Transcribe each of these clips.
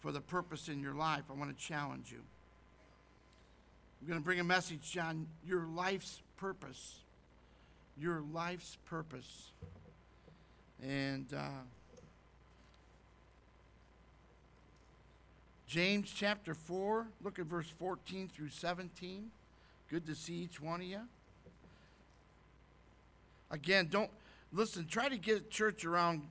for the purpose in your life, I want to challenge you. I'm going to bring a message on your life's purpose. Your life's purpose. And James chapter 4, look at verse 14 through 17. Good to see each one of you. Again, try to get at church around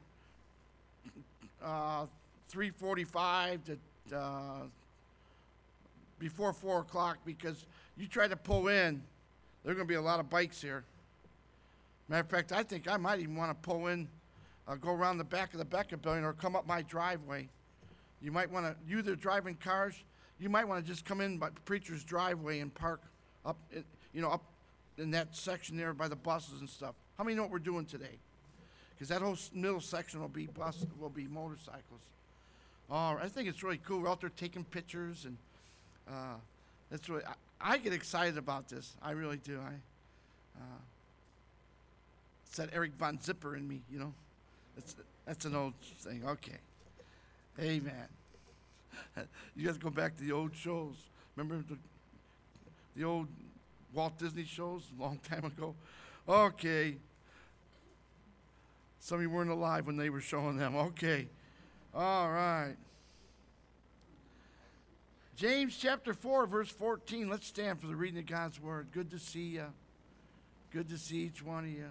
3:45 to before 4 o'clock, because you try to pull in, there are going to be a lot of bikes here. Matter of fact, I think I might even want to pull in, go around the back of the Becca building or come up my driveway. You might want to, you that are driving cars, you might want to just come in by the preacher's driveway and park up in that section there by the buses and stuff. How many know what we're doing today? Because that whole middle section will be motorcycles. Oh, I think it's really cool. We're out there taking pictures, and that's really, I get excited about this. I really do. It's that Eric Von Zipper in me, That's an old thing. Okay. Amen. You guys go back to the old shows. Remember the old Walt Disney shows a long time ago? Okay. Some of you weren't alive when they were showing them. Okay. All right. James chapter 4, verse 14. Let's stand for the reading of God's word. Good to see you. Good to see each one of you.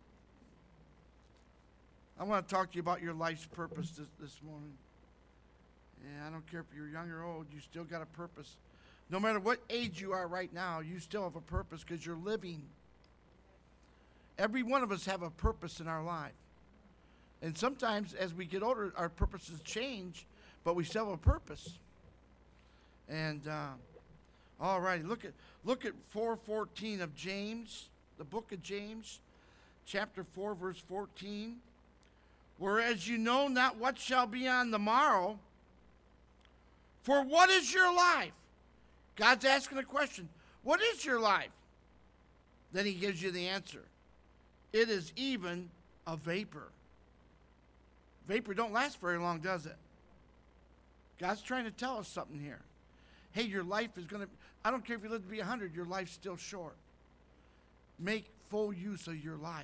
I want to talk to you about your life's purpose this morning. Yeah, I don't care if you're young or old, you still got a purpose. No matter what age you are right now, you still have a purpose because you're living. Every one of us have a purpose in our life. And sometimes as we get older, our purposes change, but we still have a purpose. And all right, look at 4:14 of James, the book of James, chapter 4, verse 14. Whereas you know not what shall be on the morrow, for what is your life? God's asking a question. What is your life? Then he gives you the answer. It is even a vapor. Vapor don't last very long, does it? God's trying to tell us something here. Hey, your life is going to, I don't care if you live to be 100, your life's still short. Make full use of your life.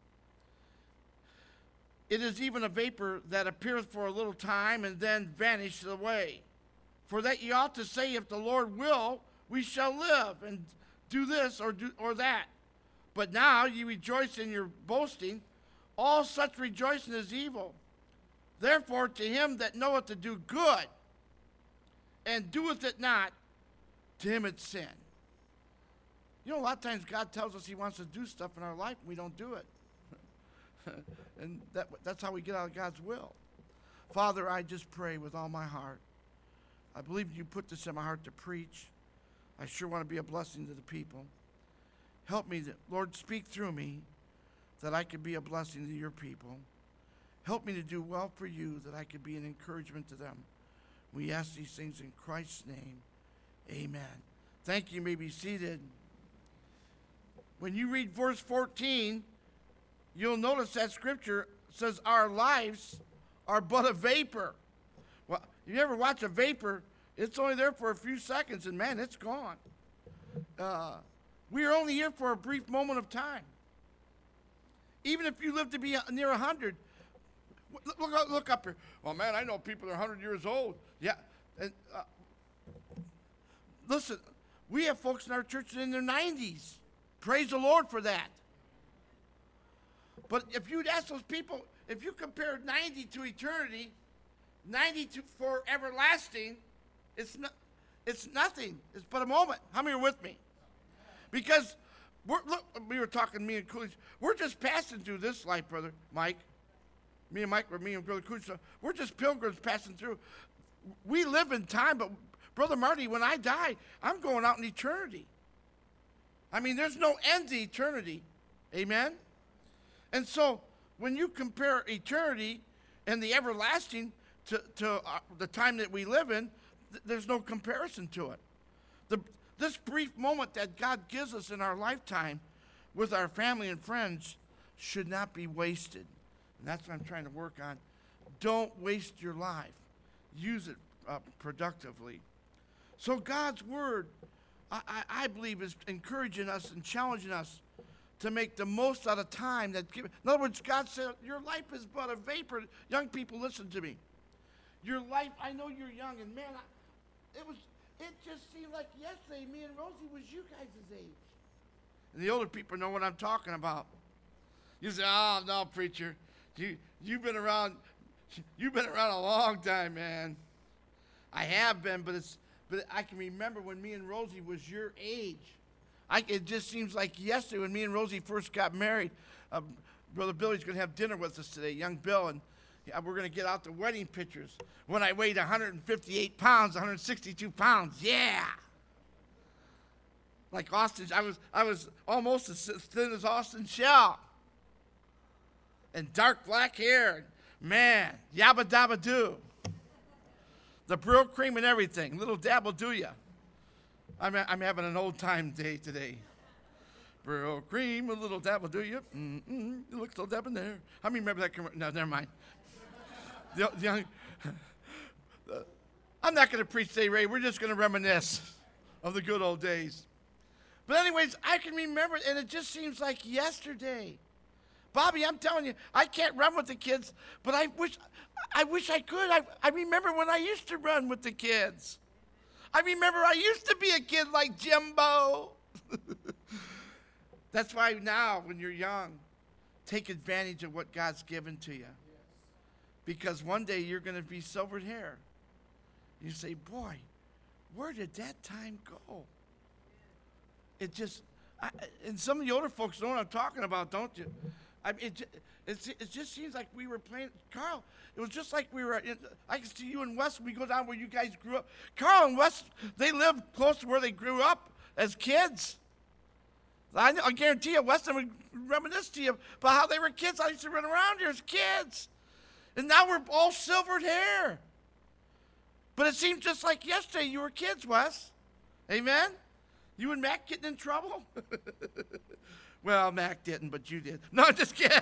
It is even a vapor that appeareth for a little time and then vanisheth away. For that ye ought to say, if the Lord will, we shall live and do this or that. But now ye rejoice in your boasting. All such rejoicing is evil. Therefore to him that knoweth to do good and doeth it not, to him it's sin. A lot of times God tells us he wants to do stuff in our life and we don't do it. And that's how we get out of God's will. Father, I just pray with all my heart. I believe you put this in my heart to preach. I sure want to be a blessing to the people. Help me, Lord, speak through me that I could be a blessing to your people. Help me to do well for you that I could be an encouragement to them. We ask these things in Christ's name. Amen. Thank you. You may be seated. When you read verse 14, you'll notice that scripture says our lives are but a vapor. Well, you ever watch a vapor, it's only there for a few seconds, and man, it's gone. We are only here for a brief moment of time. Even if you live to be near 100, look up here. Oh man, I know people that are 100 years old. Yeah. And, listen, we have folks in our church in their 90s. Praise the Lord for that. But if you'd ask those people, if you compare 90 to eternity, 90 for everlasting, it's nothing. It's but a moment. How many are with me? Because we were talking, me and Coolidge, we're just passing through this life, Brother Mike. Me and Brother Coolidge, we're just pilgrims passing through. We live in time, but Brother Marty, when I die, I'm going out in eternity. I mean, there's no end to eternity. Amen? And so, when you compare eternity and the everlasting to the time that we live in, there's no comparison to it. This brief moment that God gives us in our lifetime with our family and friends should not be wasted. And that's what I'm trying to work on. Don't waste your life. Use it productively. So God's word, I believe, is encouraging us and challenging us to make the most out of time. In other words, God said, your life is but a vapor. Young people, listen to me. Your life, I know you're young, and man, it just seemed like yesterday me and Rosie was you guys' age. And the older people know what I'm talking about. You say, oh, no, preacher, you've been around a long time, man. I have been, but I can remember when me and Rosie was your age. It just seems like yesterday when me and Rosie first got married. Brother Billy's going to have dinner with us today, young Bill, and we're going to get out the wedding pictures. When I weighed 158 pounds, 162 pounds, yeah. Like Austin, I was almost as thin as Austin Shell. And dark black hair, man, yabba dabba doo. The Brill cream and everything, little dabble do ya. I'm having an old time day today. Brill cream, a little dabble do ya. You look so debonair. How many remember that commercial? No, never mind. I'm not going to preach today, Ray. We're just going to reminisce of the good old days. But anyways, I can remember it, and it just seems like yesterday. Bobby, I'm telling you, I can't run with the kids, but I wish I could. I remember when I used to run with the kids. I remember I used to be a kid like Jimbo. That's why now, when you're young, take advantage of what God's given to you. Because one day you're going to be silvered hair. You say, boy, where did that time go? It just, and some of the older folks know what I'm talking about, don't you? It just seems like we were playing, Carl, it was just like we were, I can see you and Wes, we go down where you guys grew up. Carl and Wes, they lived close to where they grew up as kids. I guarantee you, Wes would reminisce to you about how they were kids. I used to run around here as kids. And now we're all silvered hair. But it seems just like yesterday you were kids, Wes. Amen? You and Mac getting in trouble? Well, Mac didn't, but you did. No, just kidding.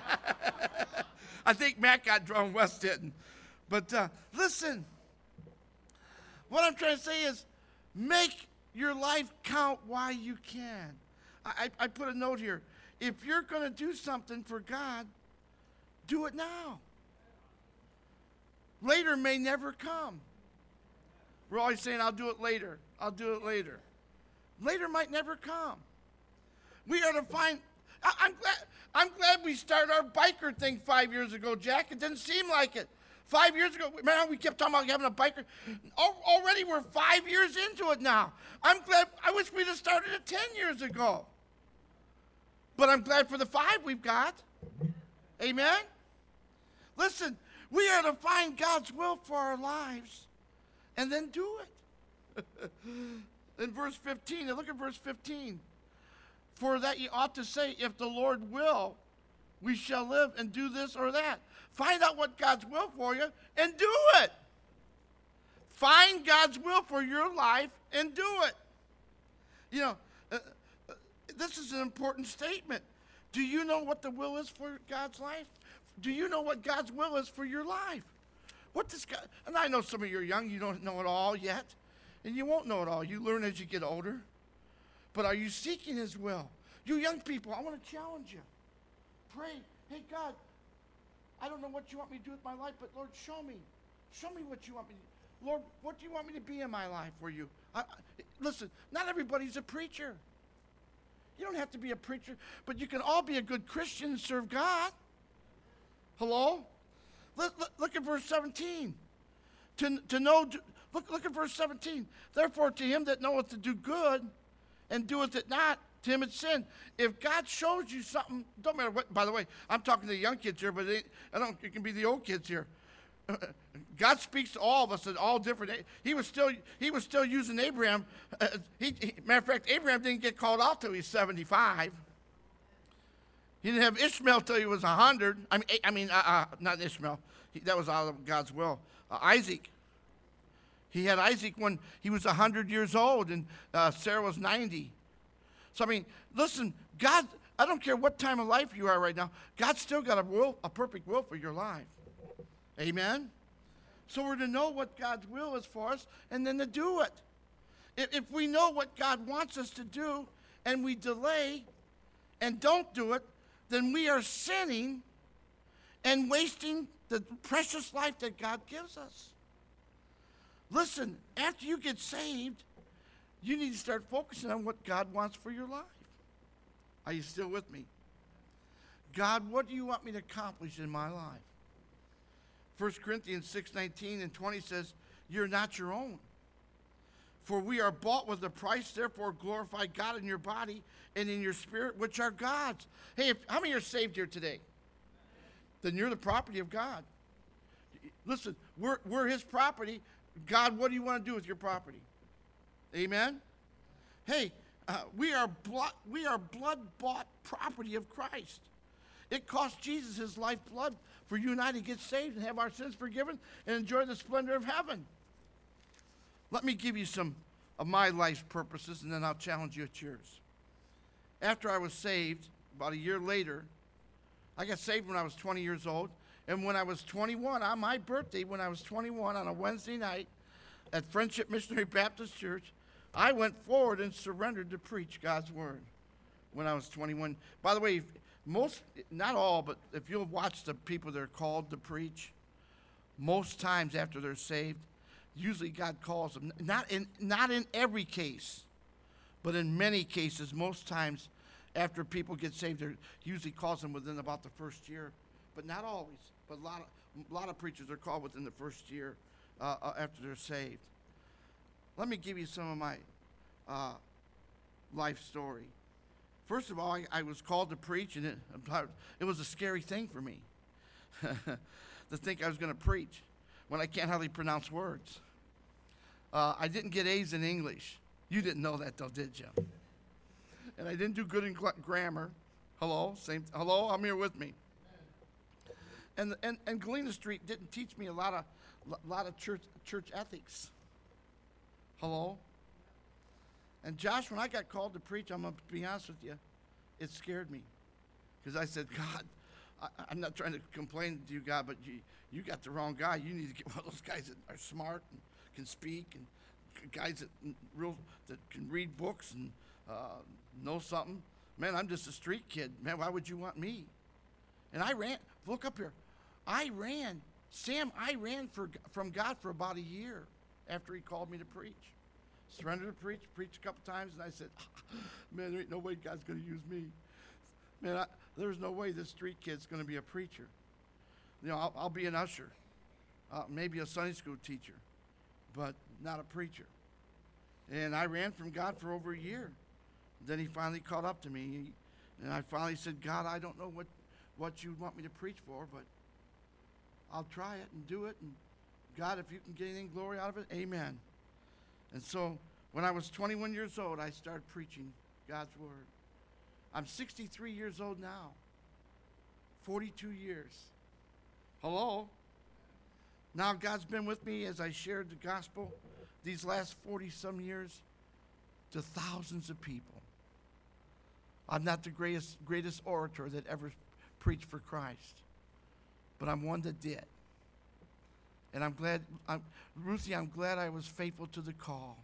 I think Mac got drunk, Wes didn't. But listen, what I'm trying to say is make your life count while you can. I put a note here. If you're going to do something for God, do it now. Later may never come. We're always saying, I'll do it later. I'll do it later. Later might never come. We are to find, I'm glad we started our biker thing 5 years ago, Jack. It didn't seem like it. 5 years ago, man, we kept talking about having a biker. Already we're 5 years into it now. I'm glad, I wish we'd have started it 10 years ago. But I'm glad for the 5 we've got. Amen? Listen, we are to find God's will for our lives and then do it. In verse 15, look at verse 15. For that ye ought to say, if the Lord will, we shall live and do this or that. Find out what God's will for you and do it. Find God's will for your life and do it. You know, this is an important statement. Do you know what the will is for God's life? Do you know what God's will is for your life? What does God, and I know some of you are young, you don't know it all yet, and you won't know it all. You learn as you get older. But are you seeking his will? You young people, I want to challenge you. Pray, hey God, I don't know what you want me to do with my life, but Lord, show me. Show me what you want me to do. Lord, what do you want me to be in my life for you? Listen, not everybody's a preacher. You don't have to be a preacher, but you can all be a good Christian and serve God. Hello? Look at verse 17. Look at verse 17. Therefore, to him that knoweth to do good and doeth it not, to him it's sin. If God shows you something, don't matter what, by the way, I'm talking to the young kids here, but it can be the old kids here. God speaks to all of us at all different. He was still using Abraham. Matter of fact, Abraham didn't get called out till he was 75. He didn't have Ishmael till he was 100. Not Ishmael. That was out of God's will. Isaac. He had Isaac when he was 100 years old, and Sarah was 90. So, listen, God, I don't care what time of life you are right now, God's still got a perfect will for your life. Amen? So we're to know what God's will is for us and then to do it. If we know what God wants us to do and we delay and don't do it, then we are sinning and wasting the precious life that God gives us. Listen, after you get saved, you need to start focusing on what God wants for your life. Are you still with me? God, what do you want me to accomplish in my life? 1 Corinthians 6:19 and 20 says, you're not your own. For we are bought with a price, therefore glorify God in your body and in your spirit, which are God's. Hey, how many are saved here today? Then you're the property of God. Listen, we're his property. God, what do you want to do with your property? Amen? Hey, we are blood-bought property of Christ. It cost Jesus his lifeblood for you and I to get saved and have our sins forgiven and enjoy the splendor of heaven. Let me give you some of my life's purposes, and then I'll challenge you at yours. After I was saved, about a year later, I got saved when I was 20 years old. And when I was 21, on my birthday, when I was 21, on a Wednesday night at Friendship Missionary Baptist Church, I went forward and surrendered to preach God's word when I was 21. By the way, most, not all, but if you'll watch the people that are called to preach, most times after they're saved, usually God calls them, not in every case, but in many cases, most times after people get saved, they usually calls them within about the first year, but not always. But a lot of preachers are called within the first year after they're saved. Let me give you some of my life story. First of all, I was called to preach, and it was a scary thing for me to think I was going to preach when I can't hardly pronounce words. I didn't get A's in English. You didn't know that, though, did you? And I didn't do good in grammar. Hello? Hello? I'm here with me. And Galena Street didn't teach me a lot of church ethics. Hello? And Josh, when I got called to preach, I'm going to be honest with you, it scared me. Because I said, God, I'm not trying to complain to you, God, but you got the wrong guy. You need to get one of those guys that are smart and can speak, and guys that can read books and know something. Man, I'm just a street kid. Man, why would you want me? And I ran. Look up here. I ran from God for about a year after he called me to preach. Surrendered to preach, preached a couple times, and I said, man, there ain't no way God's going to use me. Man, there's no way this street kid's going to be a preacher. You know, I'll be an usher, maybe a Sunday school teacher, but not a preacher. And I ran from God for over a year. Then he finally caught up to me, and I finally said, God, I don't know what you want me to preach for, but I'll try it and do it. And God, if you can get any glory out of it, amen. And so when I was 21 years old, I started preaching God's word. I'm 63 years old now. 42 years. Hello? Now God's been with me as I shared the gospel these last 40-some years to thousands of people. I'm not the greatest orator that ever preached for Christ, but I'm one that did. And I'm glad, Ruthie, I'm glad I was faithful to the call.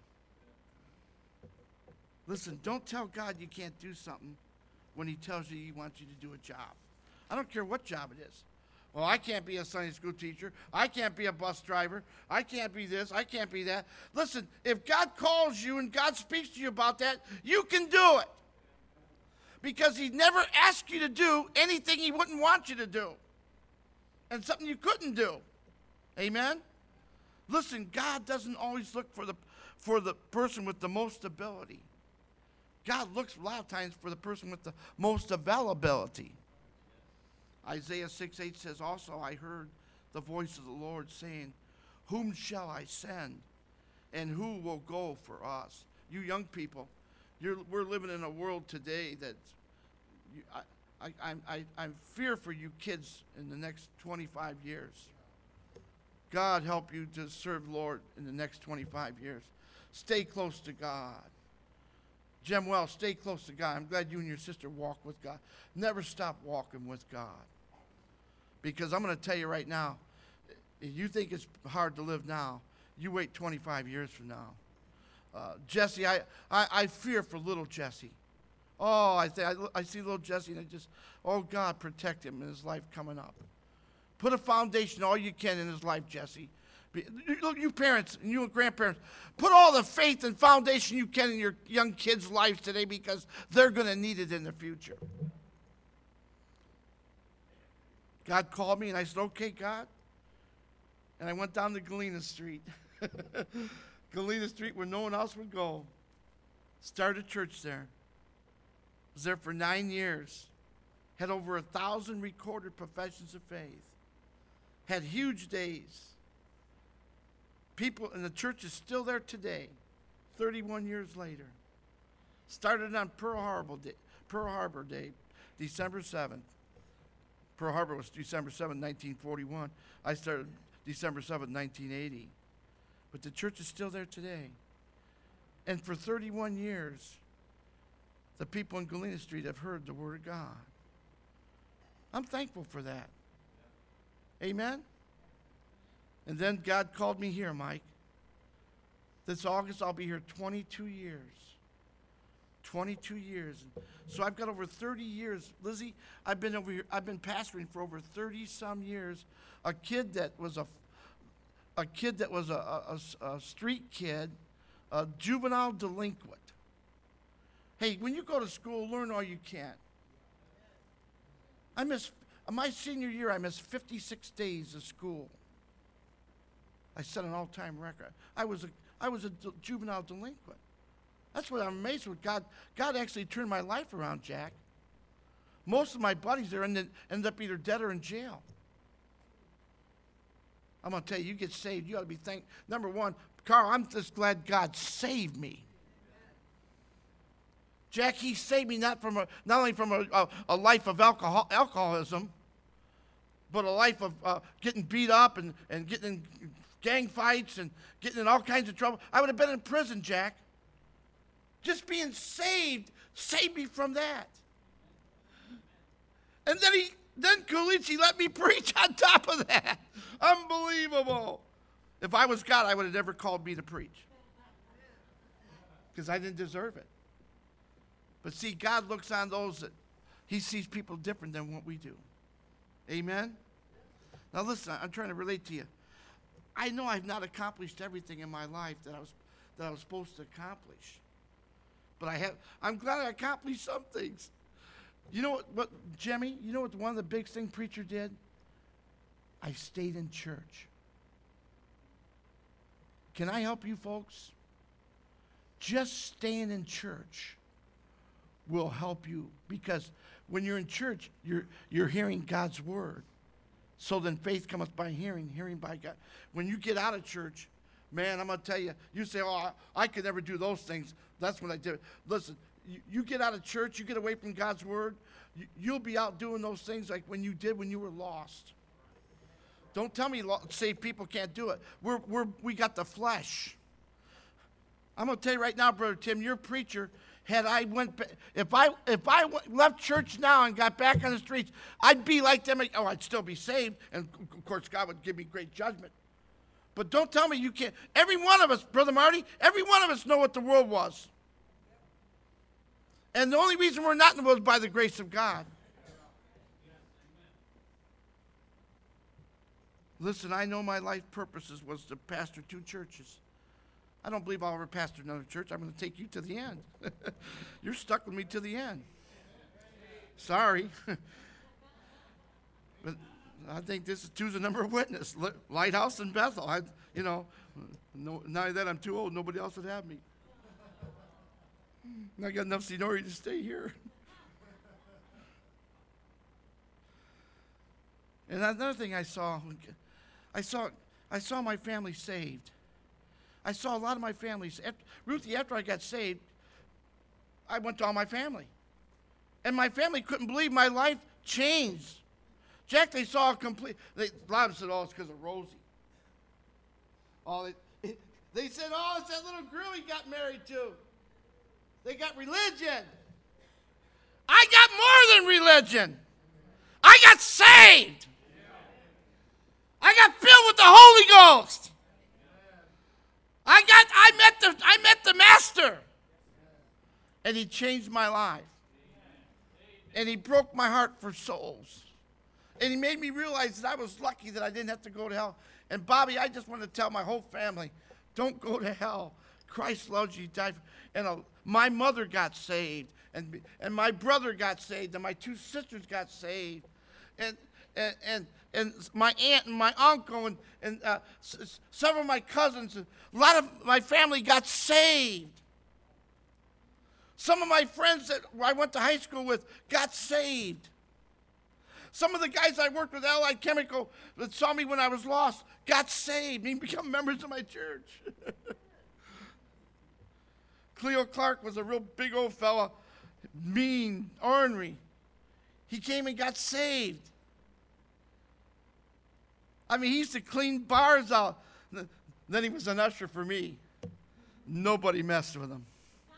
Listen, don't tell God you can't do something when he tells you he wants you to do a job. I don't care what job it is. Well, I can't be a Sunday school teacher. I can't be a bus driver. I can't be this. I can't be that. Listen, if God calls you and God speaks to you about that, you can do it. Because he never asked you to do anything he wouldn't want you to do. And something you couldn't do. Amen? Listen, God doesn't always look for the person with the most ability. God looks a lot of times for the person with the most availability. Isaiah 6:8 says, also I heard the voice of the Lord saying, whom shall I send, and who will go for us? You young people, we're living in a world today that I fear for you kids in the next 25 years. God help you to serve the Lord in the next 25 years. Stay close to God. Jem Wells, stay close to God. I'm glad you and your sister walk with God. Never stop walking with God. Because I'm going to tell you right now, You think it's hard to live now. You wait 25 years from now. Jesse, I fear for little Jesse. Oh, I see little Jesse, and oh, God, protect him in his life coming up. Put a foundation all you can in his life, Jesse. You parents and you grandparents, put all the faith and foundation you can in your young kids' lives today, because they're going to need it in the future. God called me, and I said, okay, God. And I went down to Galena Street. Galena Street, where no one else would go. Started a church there. Was there for 9 years. Had over 1,000 recorded professions of faith. Had huge days. People, and the church is still there today, 31 years later. Started on Pearl Harbor Day, December 7th. Pearl Harbor was December 7th, 1941. I started December 7th, 1980. But the church is still there today. And for 31 years, the people in Galena Street have heard the Word of God. I'm thankful for that. Amen? And then God called me here, Mike. This August, I'll be here 22 years. 22 years. So I've got over 30 years. Lizzie, I've been over here. I've been pastoring for over 30-some years. A kid that was a street kid, a juvenile delinquent. Hey, when you go to school, learn all you can. My senior year, I missed 56 days of school. I set an all-time record. I was a juvenile delinquent. That's what I'm amazed with. God actually turned my life around, Jack. Most of my buddies there ended up either dead or in jail. I'm going to tell you, you get saved, you ought to be thankful. Number one, Carl, I'm just glad God saved me. Jack, he saved me not only from a life of alcoholism, but a life of getting beat up and getting in gang fights and getting in all kinds of trouble. I would have been in prison, Jack. Just being saved me from that. And then Coolidge let me preach on top of that. Unbelievable. If I was God, I would have never called me to preach, because I didn't deserve it. But see, God looks on those that he sees people different than what we do. Amen? Now listen, I'm trying to relate to you. I know I've not accomplished everything in my life that I was supposed to accomplish. But I'm glad I accomplished some things. You know what, Jimmy? You know what one of the big things preacher did? I stayed in church. Can I help you folks? Just staying in church will help you, because when you're in church, you're hearing God's word. So then faith cometh by hearing, hearing by God. When you get out of church, man, I'm going to tell you, you say, oh, I could never do those things. That's when I did it. Listen, you get out of church, you get away from God's word, you'll be out doing those things like when you did when you were lost. Don't tell me saved people can't do it. We got the flesh. I'm going to tell you right now, Brother Tim, your preacher, if I left church now and got back on the streets, I'd be like them. Oh, I'd still be saved, and of course God would give me great judgment. But don't tell me you can't. Every one of us, Brother Marty, every one of us know what the world was. And the only reason we're not in the world is by the grace of God. Listen, I know my life purposes was to pastor 2 churches. I don't believe I'll ever pastor another church. I'm going to take you to the end. You're stuck with me to the end. Sorry. But I think this is 2's the number of witness. Lighthouse and Bethel. Now that I'm too old, nobody else would have me. I got enough seniority to stay here. And another thing I saw my family saved. I saw a lot of my families. Ruthie, after I got saved, I went to all my family. And my family couldn't believe my life changed. Jack, they saw a complete, a lot of them said, oh, it's because of Rosie. They said, oh, it's that little girl he got married to. They got religion. I got more than religion. I got saved. I got filled with the Ghost. I met the Master. And he changed my life. And he broke my heart for souls. And he made me realize that I was lucky that I didn't have to go to hell. And Bobby, I just want to tell my whole family, don't go to hell. Christ loves you. Died. And my mother got saved. And my brother got saved. And my two sisters got saved. And my aunt and my uncle and several of my cousins, a lot of my family got saved. Some of my friends that I went to high school with got saved. Some of the guys I worked with, Allied Chemical, that saw me when I was lost, got saved and become members of my church. Cleo Clark was a real big old fella, mean, ornery. He came and got saved. I mean, he used to clean bars out. Then he was an usher for me. Nobody messed with him.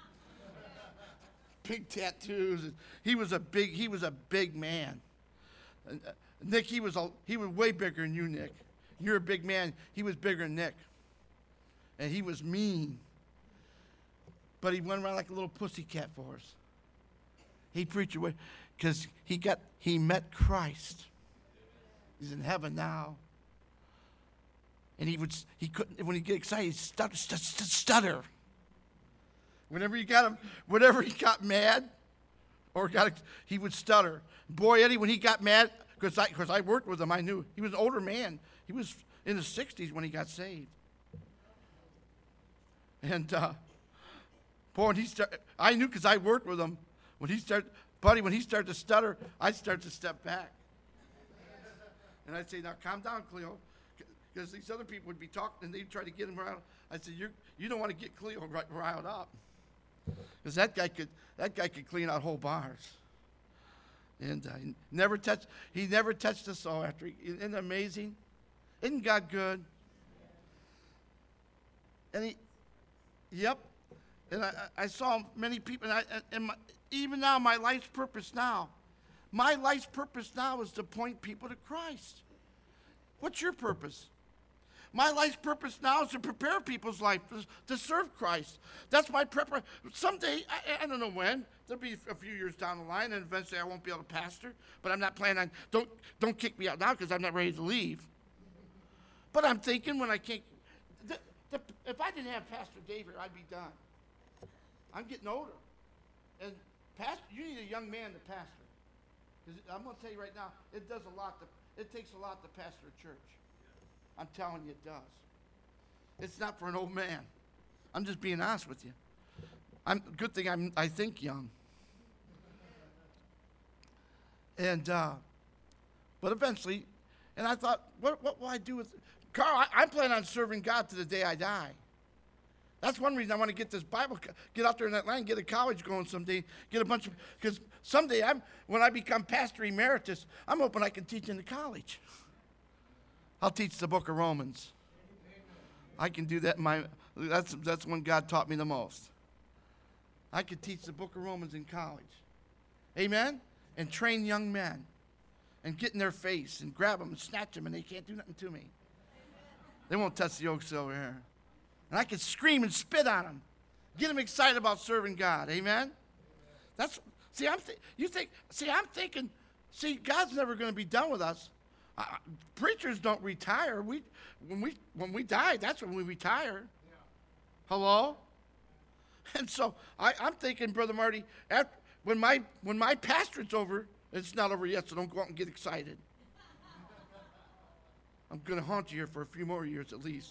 Big tattoos. He was a big man. Nick, he was way bigger than you, Nick. You're a big man. He was bigger than Nick. And he was mean. But he went around like a little pussycat for us. He preached away because he met Christ. He's in heaven now. And he couldn't, when he get excited, he'd stutter. Whenever he got mad he would stutter. Boy, Eddie, when he got mad, because I worked with him, I knew he was an older man. He was in his 60s when he got saved. And boy, I knew because I worked with him. When he started to stutter, I'd start to step back. And I'd say, now calm down, Cleo. Because these other people would be talking and they'd try to get him riled. I said, you don't want to get Cleo riled up. Because that guy could clean out whole bars. And he never touched the soul after. Isn't that amazing? Isn't God good? And and I saw many people, even now, my life's purpose now is to point people to Christ. What's your purpose? My life's purpose now is to prepare people's life to serve Christ. That's my preparation. Someday, I don't know when, there'll be a few years down the line, and eventually I won't be able to pastor, but I'm not planning on, don't kick me out now because I'm not ready to leave. But I'm thinking when I can't, if I didn't have Pastor David, I'd be done. I'm getting older. And you need a young man to pastor. Because I'm going to tell you right now, it takes a lot to pastor a church. I'm telling you it does. It's not for an old man. I'm just being honest with you. Good thing I think young. And but eventually, and I thought, what will I do with Carl? I'm planning on serving God to the day I die. That's one reason I want to get this Bible, get out there in that land, get a college going someday, get a bunch of, because someday when I become pastor emeritus, I'm hoping I can teach in the college. I'll teach the book of Romans. I can do that that's when God taught me the most. I could teach the book of Romans in college. Amen? And train young men and get in their face and grab them and snatch them and they can't do nothing to me. They won't touch the oaks over here. And I can scream and spit on them. Get them excited about serving God. Amen? I'm thinking, God's never going to be done with us. Preachers don't retire. When we die, that's when we retire. Yeah. Hello? And so I'm thinking, Brother Marty, when my pastorate's over, it's not over yet, so don't go out and get excited. I'm going to haunt you here for a few more years at least.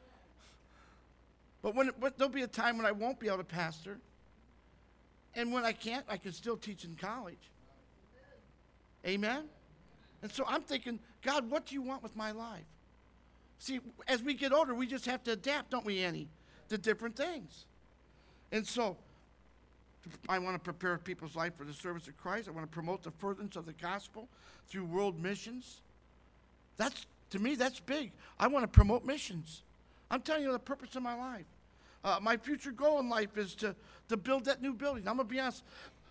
But there'll be a time when I won't be able to pastor. And when I can't, I can still teach in college. Amen? And so I'm thinking, God, what do you want with my life? See, as we get older, we just have to adapt, don't we, Annie, to different things. And so I want to prepare people's life for the service of Christ. I want to promote the furtherance of the gospel through world missions. To me, that's big. I want to promote missions. I'm telling you the purpose of my life. My future goal in life is to build that new building. I'm going to be honest.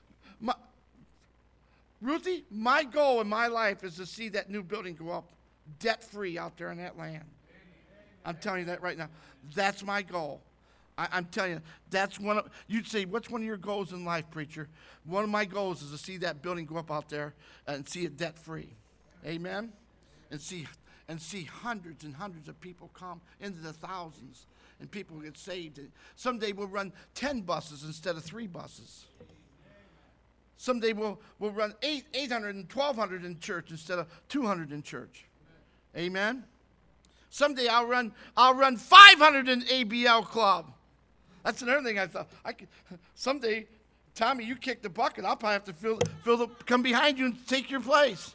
Ruthie, my goal in my life is to see that new building go up debt-free out there in that land. I'm telling you that right now. That's my goal. I'm telling you, that's one of, you'd say, what's one of your goals in life, preacher? One of my goals is to see that building go up out there and see it debt-free. Amen? And see hundreds and hundreds of people come into the thousands, and people get saved. And someday we'll run 10 buses instead of 3 buses. Someday we'll run 800 and 1,200 in church instead of 200 in church. Amen? Someday I'll run 500 in ABL club. That's another thing I thought. Someday, Tommy, you kick the bucket. I'll probably have to come behind you and take your place.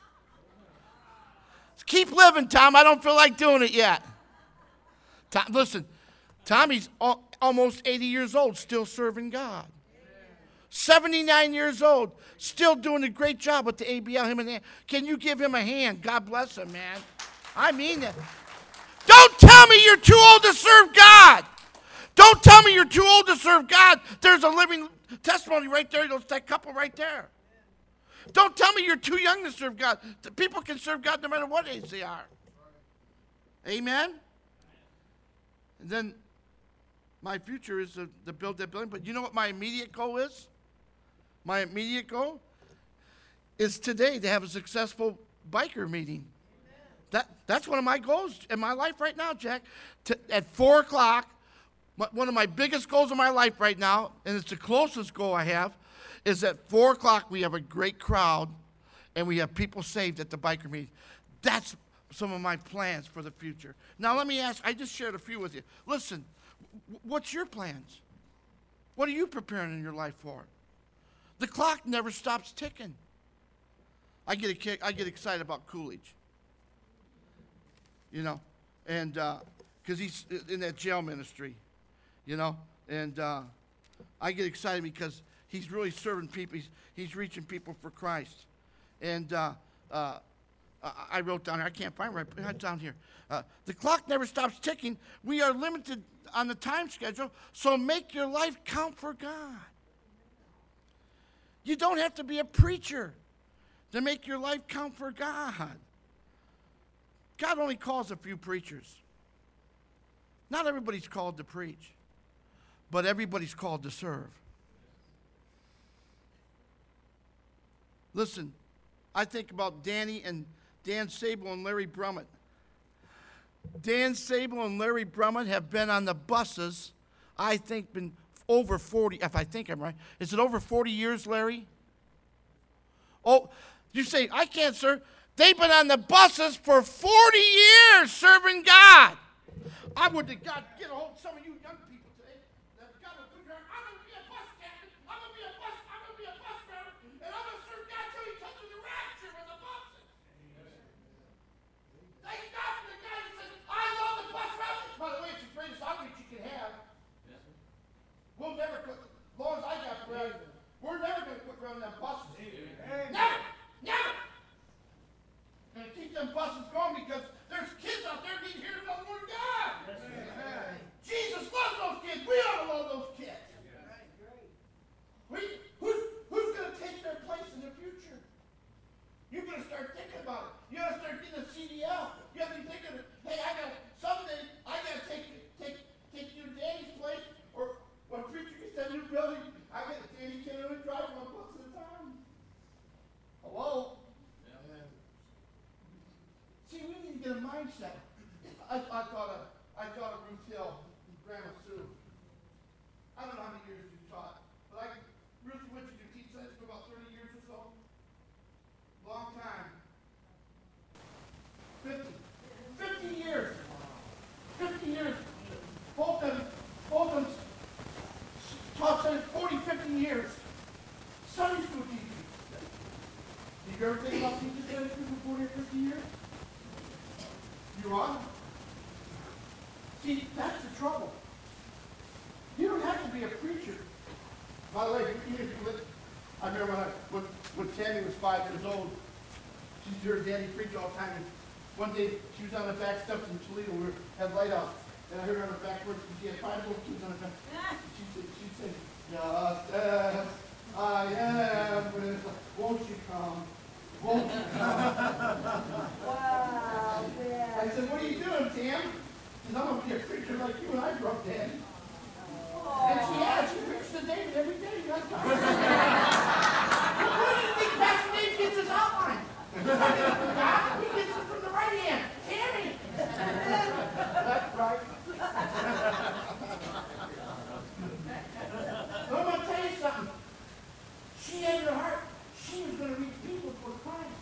Keep living, Tom. I don't feel like doing it yet. Listen, Tommy's almost 80 years old, still serving God. 79 years old, still doing a great job with the ABL. Can you give him a hand? God bless him, man. I mean that. Don't tell me you're too old to serve God. Don't tell me you're too old to serve God. There's a living testimony right there. That couple right there. Don't tell me you're too young to serve God. People can serve God no matter what age they are. Amen? And then my future is to build that building. But you know what my immediate goal is? My immediate goal is today to have a successful biker meeting. That's one of my goals in my life right now, Jack. At 4 o'clock, one of my biggest goals in my life right now, and it's the closest goal I have, is at 4 o'clock we have a great crowd and we have people saved at the biker meeting. That's some of my plans for the future. Now let me ask, I just shared a few with you. Listen, what's your plans? What are you preparing in your life for? The clock never stops ticking. I get excited about Coolidge. You know, and because he's in that jail ministry, you know, and I get excited because he's really serving people. He's reaching people for Christ. And I wrote down here, I can't find it right down here. The clock never stops ticking. We are limited on the time schedule, so make your life count for God. You don't have to be a preacher to make your life count for God. God only calls a few preachers. Not everybody's called to preach, but everybody's called to serve. Listen, I think about Dan Sable and Larry Brummett. Dan Sable and Larry Brummett have been on the buses, I think, been over 40, if I think I'm right. Is it over 40 years, Larry? Oh, you say, I can't serve. They've been on the buses for 40 years serving God. I would to God get a hold of some of you young people today that got a good heart. I'm going to be a bus captain. I'm going to be a bus driver. And I'm going to serve God till he touches the rapture with the buses. Thank God for the guy that says, I love the bus route. By the way, it's the greatest outreach you can have. We'll never quit. As long as I got breath, we're never going to quit running them buses. Never. Never. And keep them buses going because there's kids out there need to hear the word of God. Yes. Jesus loves those kids. We ought to love those kids. Who's going to take their place in the future? You're going to start thinking about it. You got to start getting a CDL. You have to be thinking, hey, someday I got to take you to Danny's place, or when preacher gets that new building, Danny can't only drive one bus at a time. Hello? See, we need to get a mindset. I taught Ruth Hill and Grandma Sue. I don't know how many years you taught, but Ruth, what did you teach that for about 30 years or so? Long time. 50 years. 50 years. Both of them taught Sunday 40, 50 years. Sunday school teachers. Did you ever think about teaching Sunday school for 40 or 50 years? You are? See, that's the trouble. You don't have to be a preacher. By the way, even if you listen, I remember when Tammy was 5 years old, she used to hear Daddy preach all the time. And one day, she was on the back steps in Toledo. We had lighthouse. And I heard her on the back porch, and she had 5 little kids on the back. She'd say, just as I am, won't you come? Won't you come? Wow. Yeah. I said, what are you doing, Tam? She said, I'm to be a preacher like you and I grew up, Danny. And she has. She preaches to David every day. You got time. What do you think Pastor Dave gets his outline? He gets it from the right hand. Tammy. That's right. But I'm going to tell you something. She had in her heart, she was going to reach people for Christ.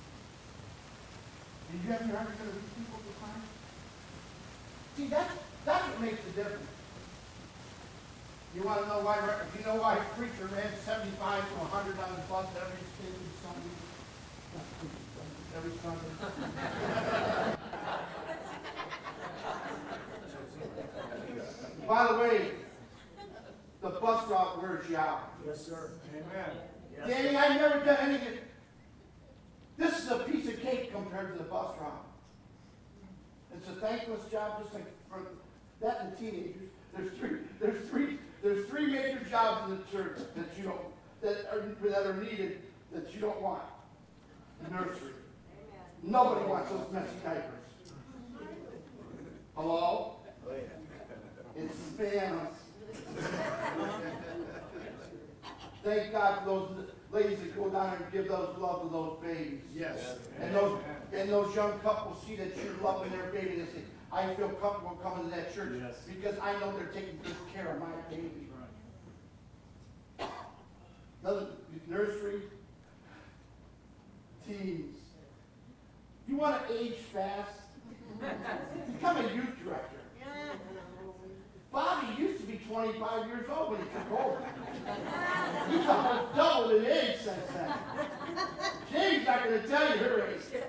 Did you have in your heart you're going to reach people for Christ? See, that's what makes the difference. You want to know why? Do you know why a preacher ran 75 to 100 on the bus every Sunday? Every Sunday. By the way, the bus route wears you out. Yes, sir. Amen. Yes, Danny, I've never done anything. This is a piece of cake compared to the bus route. It's a thankless job, just like for that and teenagers. There's three major jobs in the church that you don't that are needed that you don't want. Nursery. Amen. Nobody wants those messy diapers. Hello? Oh, yeah. It's Spanish. Thank God for those ladies that go down and give those love to those babies. Yes. And those young couples see that you're loving their baby and say, I feel comfortable coming to that church because I know they're taking good care of my baby. Right. Another nursery, teens. You want to age fast? Become a youth director. Bobby used to be 25 years old when he took over. He's almost doubled in age since then. James not going to tell you her age.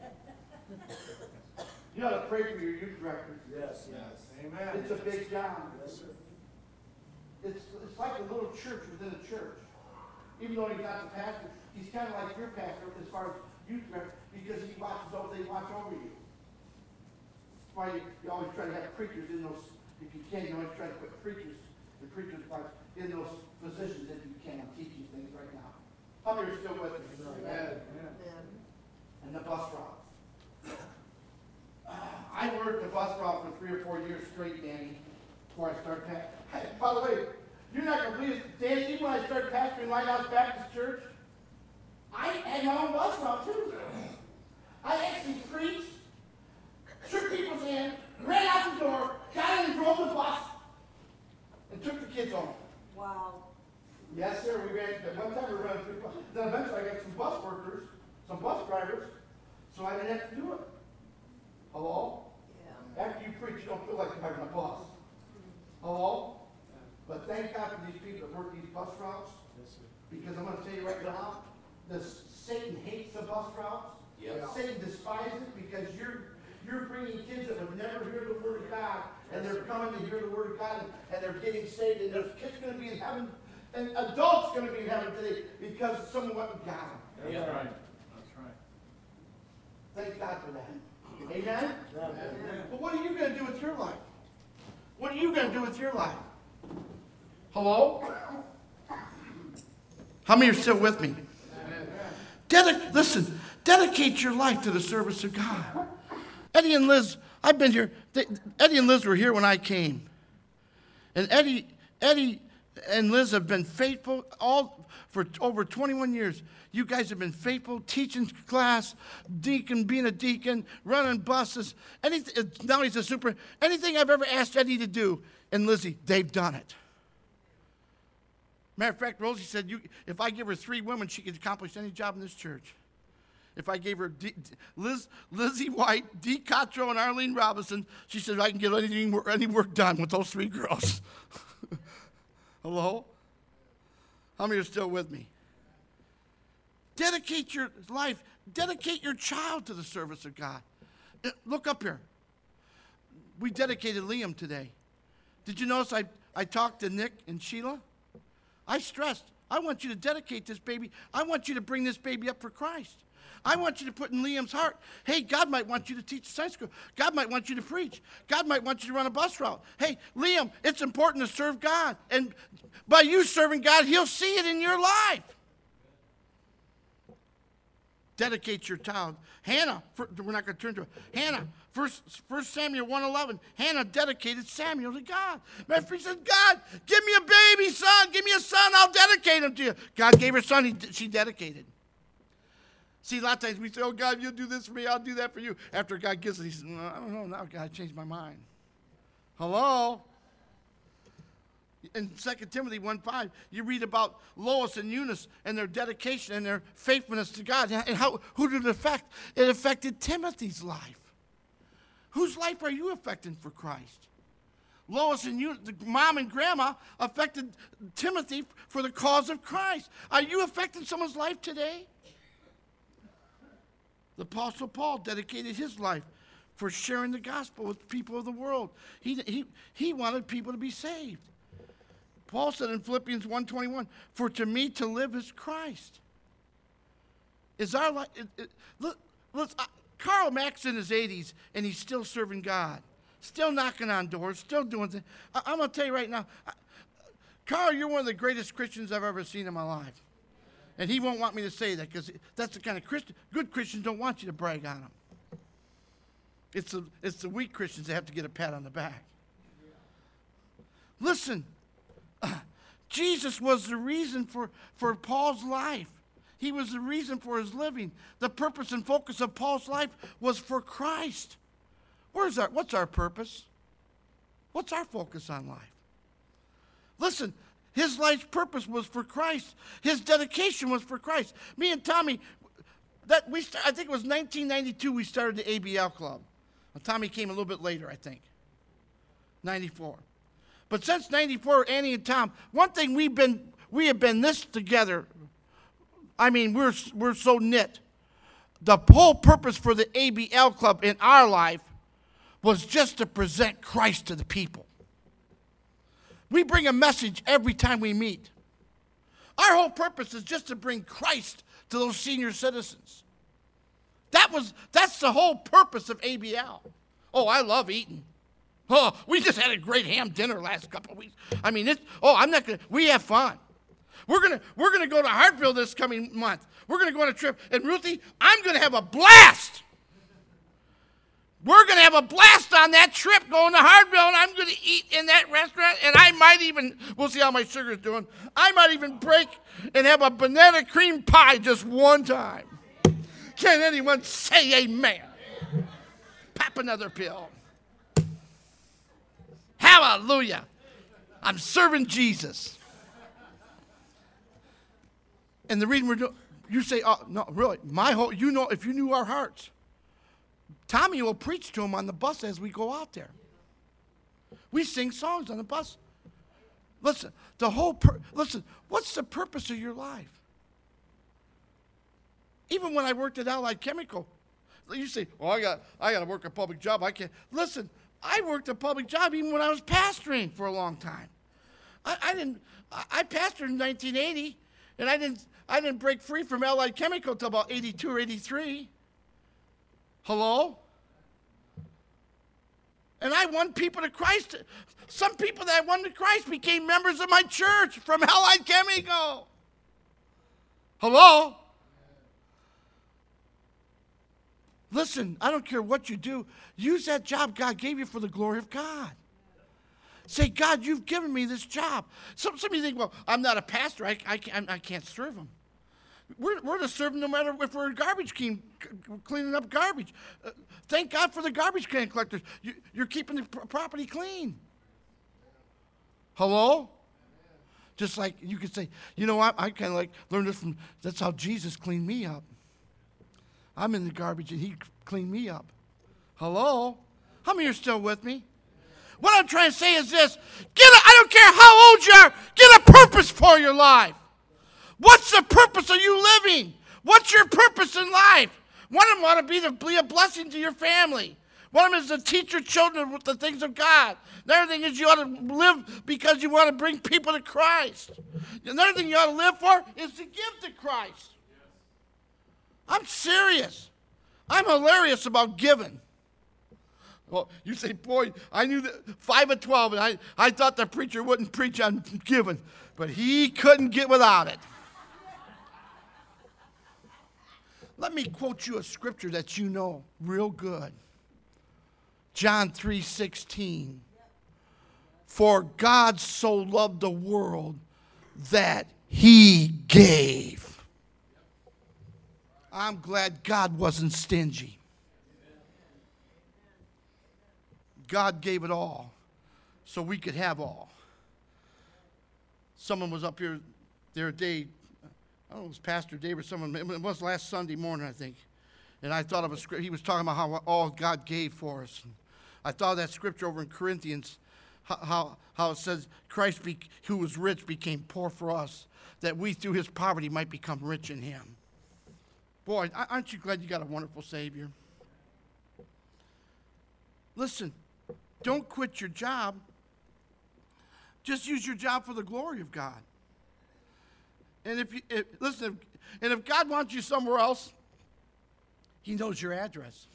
You ought to pray for your youth directors. Yes, yes. Amen. It's a big job. Yes, sir. It's like a little church within a church. Even though he's not the pastor, he's kind of like your pastor as far as youth director because he watches over, they watch over you. That's why you always try to have preachers in those. If you can, you always try to put preachers parts in those positions if you can. I'm teaching things right now. How many are still with me? Amen. And the bus route. I worked the bus route for 3 or 4 years straight, Danny, before I started pastoring. By the way, you're not going to believe it, Danny, even when I started pastoring Lighthouse Baptist Church, I had my own bus route too. I actually preached, shook people's hand, ran out the door, got in and drove the bus, and took the kids home. Wow. Yes, sir. We ran. One time we ran 3 buses. Then eventually I got some bus workers, some bus drivers, so I didn't have to do it. Hello? Yeah. After you preach, you don't feel like driving a bus. Hello? But thank God for these people that work these bus routes. Yes, sir. Because I'm going to tell you right now, Satan hates the bus routes. Yeah. Satan despises it because you're bringing kids that would never hear the word of God, and they're coming to hear the word of God, and they're getting saved, and there's kids going to be in heaven, and adults going to be in heaven today because someone went and got them. That's right. That's right. Thank God for that. Amen? Amen. But what are you going to do with your life? What are you going to do with your life? Hello? How many are still with me? Listen, dedicate your life to the service of God. Eddie and Liz, I've been here. Eddie and Liz were here when I came. And Eddie and Liz have been faithful for over 21 years. You guys have been faithful, teaching class, being a deacon, running buses. Now he's a super. Anything I've ever asked Eddie to do, and Lizzie, they've done it. Matter of fact, Rosie said, if I give her 3 women, she could accomplish any job in this church. If I gave her Lizzie White, Dee Cottrell, and Arlene Robinson, she said I can get any work done with those 3 girls. Hello? How many are still with me? Dedicate your life. Dedicate your child to the service of God. Look up here. We dedicated Liam today. Did you notice I talked to Nick and Sheila? I stressed, I want you to dedicate this baby. I want you to bring this baby up for Christ. I want you to put in Liam's heart, hey, God might want you to teach Sunday school. God might want you to preach. God might want you to run a bus route. Hey, Liam, it's important to serve God. And by you serving God, he'll see it in your life. Dedicate your child. Hannah, we're not going to turn to her. Hannah, First Samuel 1:11, Hannah dedicated Samuel to God. She said, God, give me a baby son. Give me a son. I'll dedicate him to you. God gave her son. She dedicated. See, a lot of times we say, oh, God, you'll do this for me. I'll do that for you. After God gives it, he says, no, I don't know. Now God changed my mind. Hello? In 2 Timothy 1:5, you read about Lois and Eunice and their dedication and their faithfulness to God. And who did it affect? It affected Timothy's life. Whose life are you affecting for Christ? Lois and Eunice, the mom and grandma, affected Timothy for the cause of Christ. Are you affecting someone's life today? The Apostle Paul dedicated his life for sharing the gospel with people of the world. He wanted people to be saved. Paul said in Philippians 1:21, for to me to live is Christ. Is our life... Karl Marx in his 80s, and he's still serving God. Still knocking on doors, still doing things. I'm going to tell you right now, Karl, you're one of the greatest Christians I've ever seen in my life. And he won't want me to say that because that's the kind of Christian... Good Christians don't want you to brag on them. It's the weak Christians that have to get a pat on the back. Listen, Jesus was the reason for Paul's life. He was the reason for his living. The purpose and focus of Paul's life was for Christ. What's our purpose? What's our focus on life? Listen, his life's purpose was for Christ. His dedication was for Christ. Me and Tommy, I think it was 1992 we started the ABL Club. Well, Tommy came a little bit later, I think. 94. But since 94, Annie and Tom, one thing we have been this together. I mean, we're so knit. The whole purpose for the ABL Club in our life was just to present Christ to the people. We bring a message every time we meet. Our whole purpose is just to bring Christ to those senior citizens. That's the whole purpose of ABL. Oh, I love eating. Oh, we just had a great ham dinner last couple of weeks. I mean, we have fun. We're gonna go to Hartville this coming month. We're gonna go on a trip, and Ruthie, I'm gonna have a blast. We're gonna have a blast on that trip going to Hartville, and I'm gonna eat in that restaurant, and I might even, we'll see how my sugar's doing. I might even break and have a banana cream pie just one time. Can anyone say amen? Pop another pill. Hallelujah. I'm serving Jesus. And the reason we're doing, you say, oh, no, really, if you knew our hearts, Tommy will preach to them on the bus as we go out there. We sing songs on the bus. Listen, what's the purpose of your life? Even when I worked at Allied Chemical, you say, oh, I got to work a public job. I can't. Listen, I worked a public job even when I was pastoring for a long time. I pastored in 1980, and I didn't break free from Allied Chemical until about 82 or 83. Hello? And I won people to Christ. Some people that I won to Christ became members of my church from Allied Chemical. Hello? Listen, I don't care what you do. Use that job God gave you for the glory of God. Say, God, you've given me this job. Some of you think, well, I'm not a pastor. I can't serve them. We're to serve them no matter if we're garbage cleaning up garbage. Thank God for the garbage can collectors. You're keeping the property clean. Hello? Just like you could say, you know what? I kind of like learned this from, that's how Jesus cleaned me up. I'm in the garbage and he cleaned me up. Hello? How many are still with me? What I'm trying to say is this. I don't care how old you are, get a purpose for your life. What's the purpose of you living? What's your purpose in life? One of them ought to be a blessing to your family. One of them is to teach your children with the things of God. Another thing is you ought to live because you want to bring people to Christ. Another thing you ought to live for is to give to Christ. I'm serious. I'm hilarious about giving. Well, you say, boy, I knew that 5 of 12, and I thought the preacher wouldn't preach on giving, but he couldn't get without it. Let me quote you a scripture that you know real good. John 3:16. For God so loved the world that he gave. I'm glad God wasn't stingy. God gave it all so we could have all. Someone was up here the other day, I don't know if it was Pastor Dave or someone, it was last Sunday morning, I think. And I thought of a script, he was talking about how all God gave for us. And I thought of that scripture over in Corinthians, how it says, Christ, who was rich, became poor for us, that we through his poverty might become rich in him. Boy, aren't you glad you got a wonderful Savior? Listen, don't quit your job. Just use your job for the glory of God. And if God wants you somewhere else, he knows your address.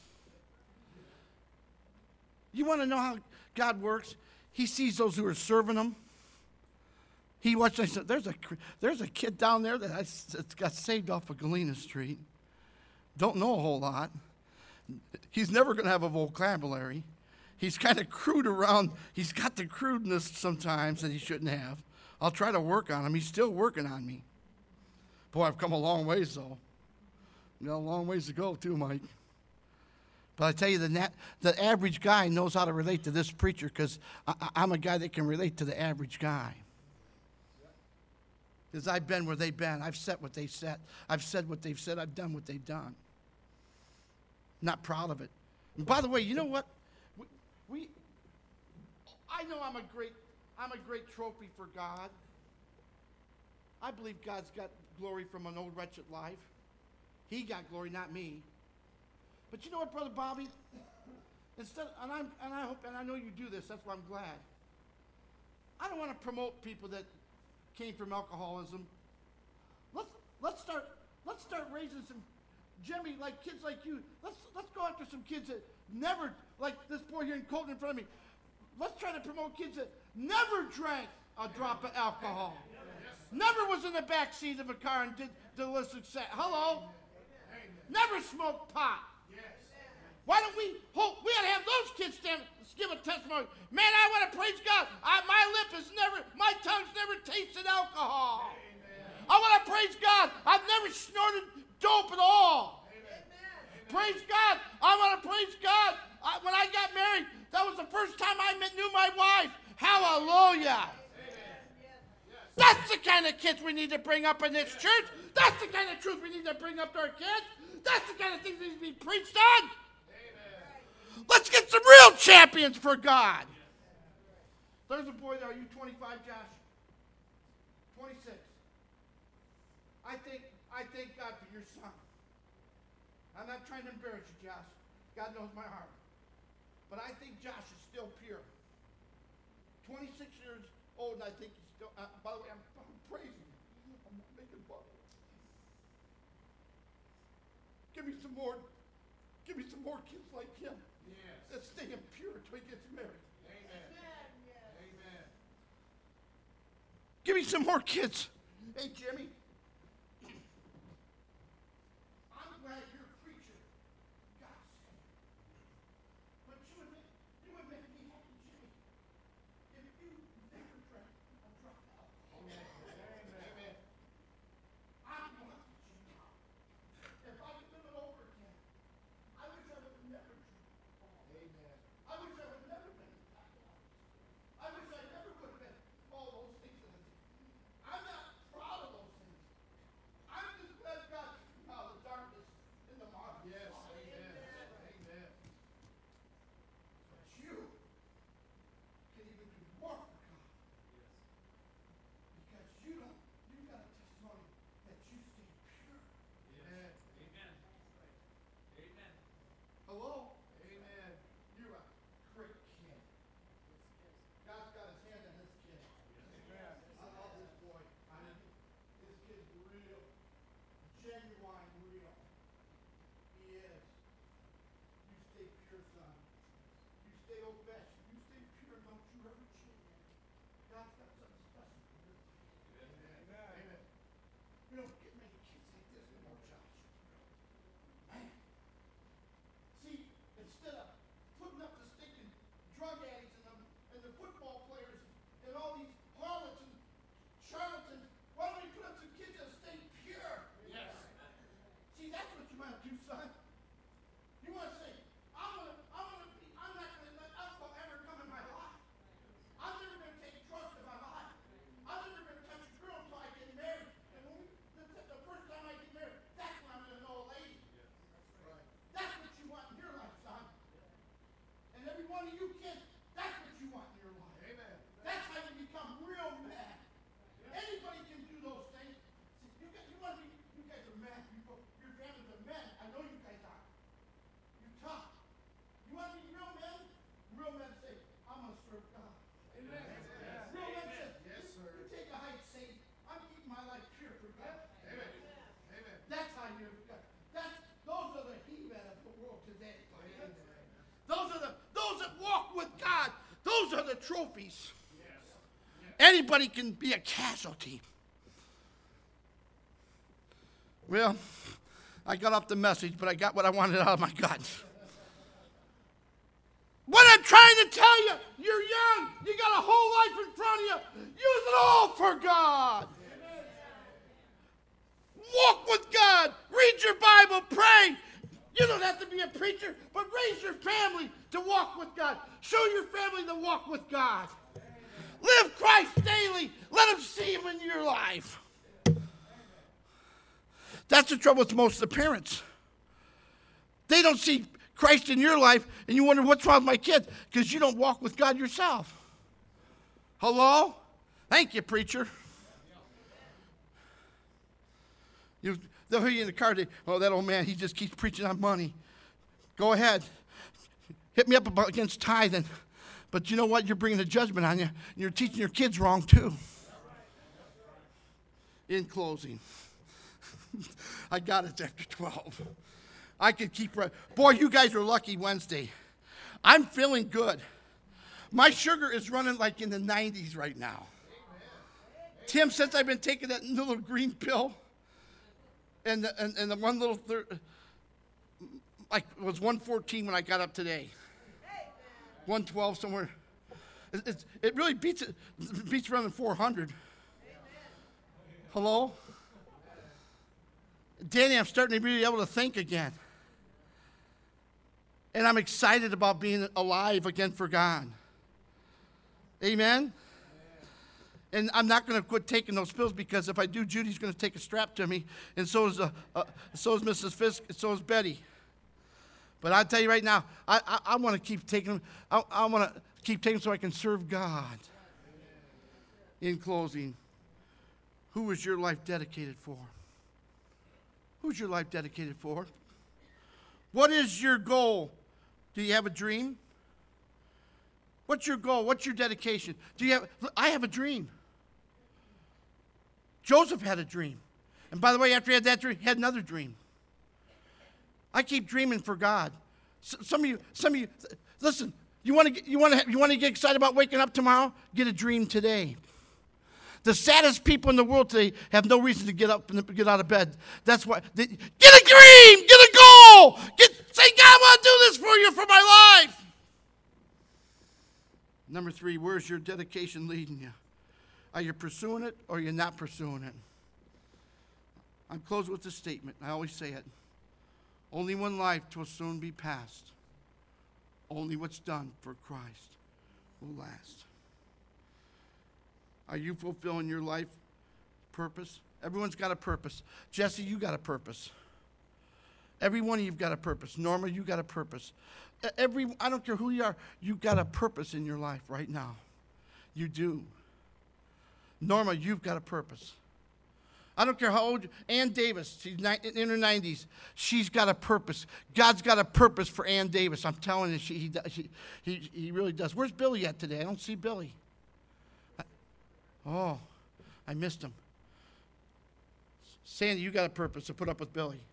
You want to know how God works? He sees those who are serving him. He watched. I said, "There's a kid down there that got saved off of Galena Street. Don't know a whole lot. He's never going to have a vocabulary. He's kind of crude around. He's got the crudeness sometimes that he shouldn't have. I'll try to work on him. He's still working on me. Boy, I've come a long ways though. You got a long ways to go too, Mike." But I tell you, the average guy knows how to relate to this preacher because I'm a guy that can relate to the average guy. Because I've been where they've been. I've said what they've said. I've said what they've said. I've done what they've done. Not proud of it. And by the way, you know what? I know I'm a great trophy for God. I believe God's got glory from an old wretched life. He got glory, not me. But you know what, Brother Bobby? I hope, and I know you do this, that's why I'm glad. I don't want to promote people that came from alcoholism. Let's start raising some Jimmy, like kids like you. Let's go after some kids that never, like this boy here in Colton in front of me. Let's try to promote kids that never drank a drop of alcohol. Never was in the back seat of a car and did the illicit sex. Hello? Never smoked pot. Why don't we ought to have those kids give a testimony. Man, I want to praise God. My tongue's never tasted alcohol. I want to praise God. I've never snorted dope at all. Praise God. I want to praise God. When I got married, that was the first time I knew my wife. Hallelujah. That's the kind of kids we need to bring up in this church. That's the kind of truth we need to bring up to our kids. That's the kind of things that need to be preached on. Let's get some real champions for God. There's a boy there. Are you 25, Josh? 26. I thank God for your son. I'm not trying to embarrass you, Josh. God knows my heart. But I think Josh is still pure. 26 years old, and I think he's still, by the way, I'm praising you. I'm not making fun of you. Give me some more kids like him. Yes. That stay pure until he gets married. Amen. Amen. Give me some more kids. Hey, Jimmy. I'm glad you're a preacher. God save you. But you would make me happy, Jimmy, if you never drank a drop of alcohol. Amen. I want you, Jimmy. If I could live it over again, I wish I would have never drank. Amen. I wish I would have never been alcoholic. I wish I never would have been all those things that I did. I'm not proud of those things. I'm just glad God took me out of the darkness in the marvelous. Yes, amen. But you can even do more for God. Because you got a testimony that you stay pure. Amen. Amen. Hello? Amen. You're a great kid. God's got his hand on this kid. Amen. I love this boy. This kid's real. Genuine real. He is. You stay pure, son. You stay old-fashioned. You stay pure. Don't you ever change. God's got something special for this kid. Amen. We don't get many kids like this anymore, Josh. Man. See, instead of putting up the stink you kids, that's what you want in your life. Amen. That's how you become real men. Anybody can do those things. See, you guys are men. Your families are men. I know you guys are. You're tough. You want to be real men? Real men say, I'm going to serve God. Amen. Real men say, yes, sir. You take a hike, say, I'm keeping my life pure for God. Amen. Amen. That's how you. Those are the he-men of the world today. Those that walk with God. Those are the trophies. Anybody can be a casualty. Well, I got off the message, but I got what I wanted out of my guts. What I'm trying to tell you, you're young. You got a whole life in front of you. Use it all for God. Walk with God. Read your Bible. Pray. You don't have to be a preacher, but raise your family to walk with God. Show your family to walk with God. Live Christ daily. Let them see him in your life. That's the trouble with most of the parents. They don't see Christ in your life, and you wonder, what's wrong with my kids? Because you don't walk with God yourself. Hello? Thank you, preacher. They'll hear you in the car. Oh, that old man, he just keeps preaching on money. Go ahead. Hit me up against tithing. But you know what? You're bringing a judgment on you. And you're teaching your kids wrong, too. In closing, I got it after 12. I could keep running. Boy, you guys are lucky Wednesday. I'm feeling good. My sugar is running like in the 90s right now. Tim, since I've been taking that little green pill, and the one little like it was 114 when I got up today. 112 somewhere. It really beats running 400. Hello? Danny, I'm starting to be able to think again. And I'm excited about being alive again for God. Amen? And I'm not going to quit taking those pills, because if I do, Judy's going to take a strap to me, and so is Mrs. Fisk, and so is Betty. But I'll tell you right now, I want to keep taking them. I want to keep taking them so I can serve God. In closing, who is your life dedicated for? Who's your life dedicated for? What is your goal? Do you have a dream? What's your goal? What's your dedication? I have a dream. Joseph had a dream. And by the way, after he had that dream, he had another dream. I keep dreaming for God. Some of you, listen, you want to get excited about waking up tomorrow? Get a dream today. The saddest people in the world today have no reason to get up and get out of bed. That's why. Get a dream! Get a goal! Say, God, I want to do this for you, for my life. Number 3, where's your dedication leading you? Are you pursuing it, or are you not pursuing it? I'm closing with this statement. I always say it. Only one life will soon be passed. Only what's done for Christ will last. Are you fulfilling your life purpose? Everyone's got a purpose. Jesse, you got a purpose. Every one of you've got a purpose. Norma, you got a purpose. I don't care who you are, you've got a purpose in your life right now. You do. Norma, you've got a purpose. I don't care how old. Ann Davis, she's in her 90s. She's got a purpose. God's got a purpose for Ann Davis. I'm telling you, he really does. Where's Billy at today? I don't see Billy. Oh, I missed him. Sandy, you got a purpose to put up with Billy.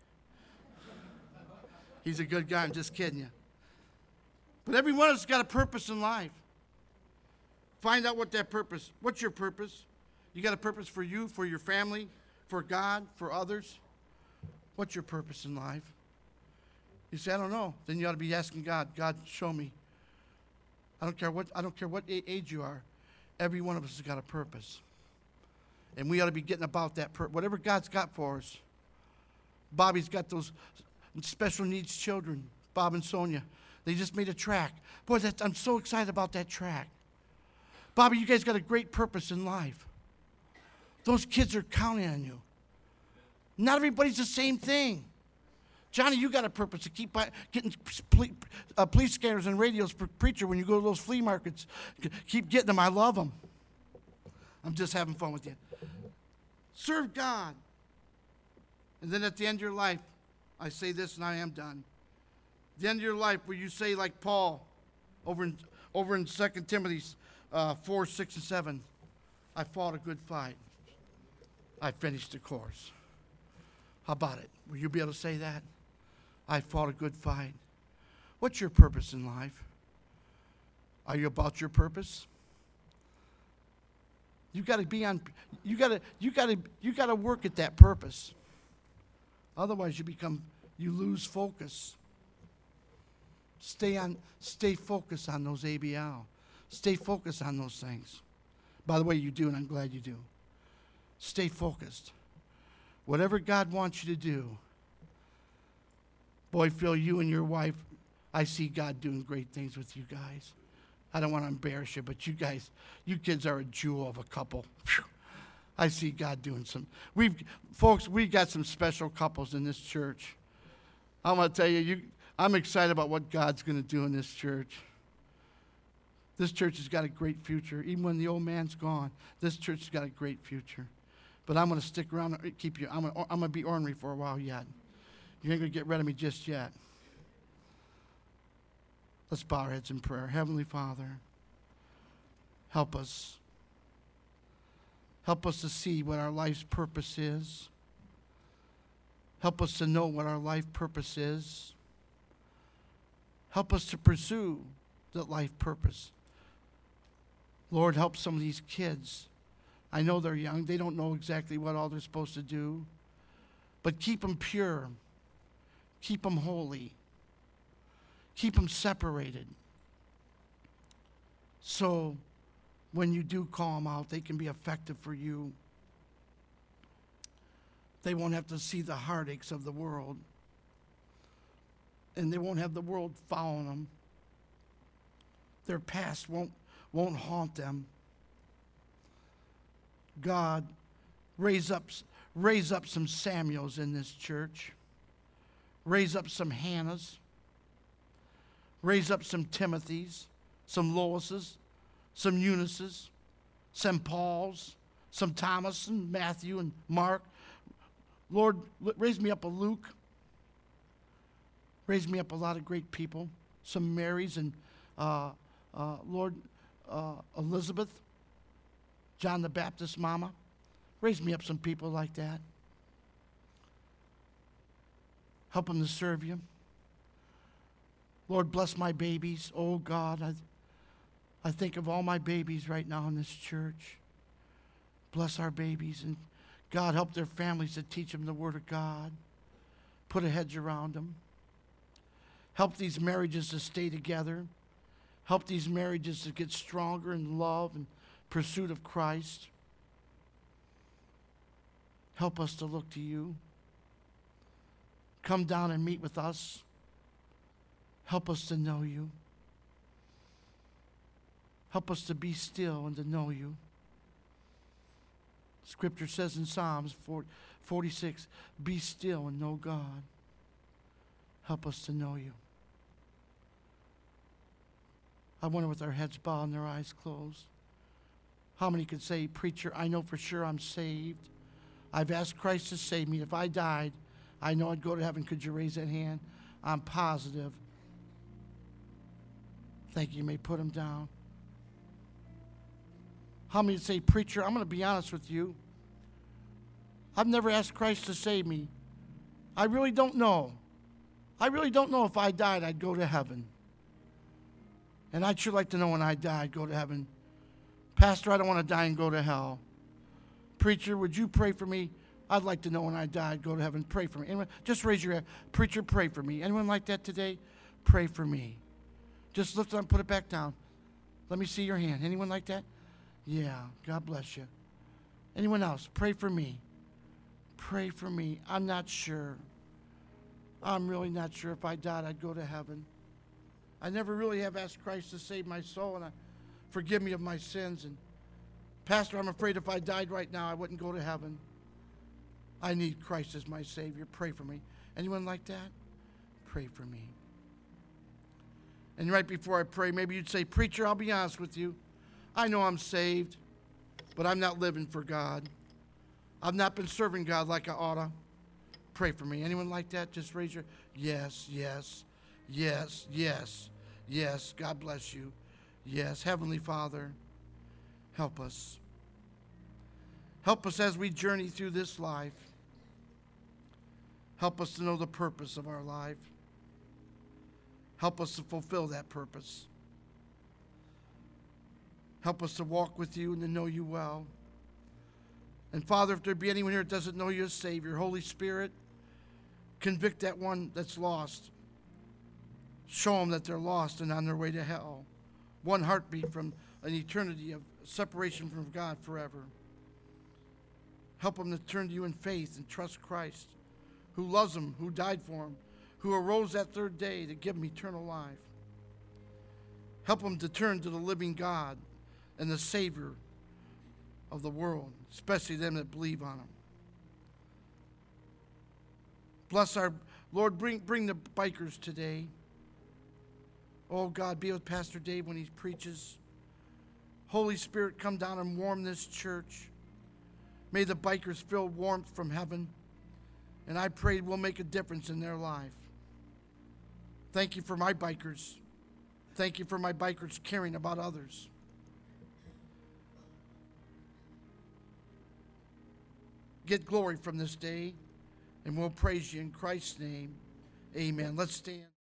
He's a good guy. I'm just kidding you. But every one of us got a purpose in life. Find out what that purpose. What's your purpose? You got a purpose for you, for your family, for God, for others. What's your purpose in life? You say, I don't know. Then you ought to be asking God. God, show me. I don't care what age you are. Every one of us has got a purpose. And we ought to be getting about that purpose. Whatever God's got for us. Bobby's got those special needs children, Bob and Sonia. They just made a track. Boy, I'm so excited about that track. Bobby, you guys got a great purpose in life. Those kids are counting on you. Not everybody's the same thing. Johnny, you got a purpose to keep getting police scanners and radios for preacher when you go to those flea markets. Keep getting them. I love them. I'm just having fun with you. Serve God. And then at the end of your life, I say this and I am done. The end of your life where you say like Paul over in 2 Timothy 4, 6, and 7, I fought a good fight. I finished the course. How about it? Will you be able to say that? I fought a good fight. What's your purpose in life? Are you about your purpose? You got to be on. You got to work at that purpose. Otherwise, you lose focus. Stay focused on those ABL. Stay focused on those things. By the way, you do, and I'm glad you do. Stay focused. Whatever God wants you to do. Boy, Phil, you and your wife, I see God doing great things with you guys. I don't want to embarrass you, but you kids are a jewel of a couple. Whew. I see God doing some. We've got some special couples in this church. I'm going to tell you, I'm excited about what God's going to do in this church. This church has got a great future. Even when the old man's gone, this church has got a great future. But I'm going to stick around and keep you. I'm going to be ornery for a while yet. You ain't going to get rid of me just yet. Let's bow our heads in prayer. Heavenly Father, help us. Help us to see what our life's purpose is. Help us to know what our life purpose is. Help us to pursue that life purpose. Lord, help some of these kids. I know they're young. They don't know exactly what all they're supposed to do. But keep them pure. Keep them holy. Keep them separated. So when you do call them out, they can be effective for you. They won't have to see the heartaches of the world. And they won't have the world following them. Their past won't haunt them. God, raise up some Samuels in this church. Raise up some Hannahs. Raise up some Timothys, some Loises, some Eunices, some Pauls, some Thomas and Matthew and Mark. Lord, raise me up a Luke. Raise me up a lot of great people. Some Marys and, Lord, Elizabeth, John the Baptist's mama. Raise me up some people like that. Help them to serve you. Lord, bless my babies. Oh, God, I think of all my babies right now in this church. Bless our babies. And, God, help their families to teach them the Word of God. Put a hedge around them. Help these marriages to stay together. Help these marriages to get stronger in love and pursuit of Christ. Help us to look to you. Come down and meet with us. Help us to know you. Help us to be still and to know you. Scripture says in Psalms 46, be still and know God. Help us to know you. I wonder, with our heads bowed and their eyes closed, how many could say, preacher, I know for sure I'm saved. I've asked Christ to save me. If I died, I know I'd go to heaven. Could you raise that hand? I'm positive. Thank you. You may put them down. How many say, preacher, I'm going to be honest with you. I've never asked Christ to save me. I really don't know. I really don't know if I died, I'd go to heaven. And I'd sure like to know when I die, I'd go to heaven. Pastor, I don't want to die and go to hell. Preacher, would you pray for me? I'd like to know when I die, I'd go to heaven. Pray for me. Anyone? Just raise your hand. Preacher, pray for me. Anyone like that today? Pray for me. Just lift it up and put it back down. Let me see your hand. Anyone like that? Yeah. God bless you. Anyone else? Pray for me. Pray for me. I'm not sure. I'm really not sure if I died, I'd go to heaven. I never really have asked Christ to save my soul and forgive me of my sins. And Pastor, I'm afraid if I died right now, I wouldn't go to heaven. I need Christ as my Savior. Pray for me. Anyone like that? Pray for me. And right before I pray, maybe you'd say, Preacher, I'll be honest with you. I know I'm saved, but I'm not living for God. I've not been serving God like I oughta. Pray for me. Anyone like that? Just raise your... Yes, yes, yes, yes, yes. God bless you. Yes, Heavenly Father, help us. Help us as we journey through this life. Help us to know the purpose of our life. Help us to fulfill that purpose. Help us to walk with you and to know you well. And Father, if there be anyone here that doesn't know you as Savior, Holy Spirit, convict that one that's lost. Show them that they're lost and on their way to hell. One heartbeat from an eternity of separation from God forever. Help them to turn to you in faith and trust Christ, who loves them, who died for them, who arose that third day to give them eternal life. Help them to turn to the living God and the Savior of the world, especially them that believe on him. Bless our, Lord, bring the bikers today. Oh God, be with Pastor Dave when he preaches. Holy Spirit, come down and warm this church. May the bikers feel warmth from heaven. And I pray we'll make a difference in their life. Thank you for my bikers. Thank you for my bikers caring about others. Get glory from this day, and we'll praise you in Christ's name. Amen. Let's stand.